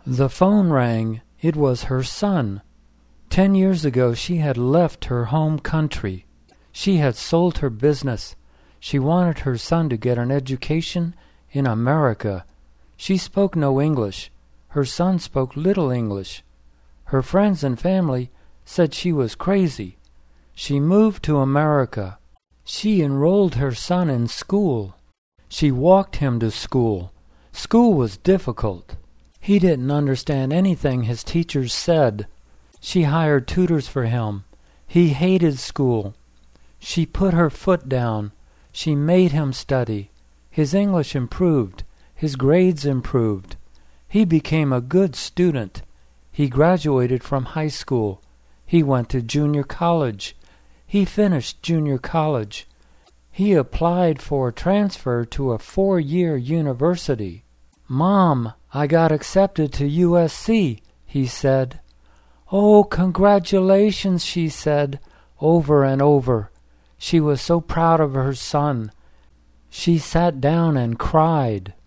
The phone rang. It was her son. 10 years ago she had left her home country. She had sold her business. She wanted her son to get an education in America. She spoke no English. Her son spoke little English. Her friends and family said she was crazy. She moved to America. She enrolled her son in school. She walked him to school. School was difficult. He didn't understand anything his teachers said. She hired tutors for him. He hated school. She put her foot down. She made him study. His English improved. His grades improved. He became a good student. He graduated from high school. He went to junior college. He finished junior college. He applied for a transfer to a 4-year university. "Mom, I got accepted to USC," he said. "Oh, congratulations," she said, over and over. She was so proud of her son. She sat down and cried.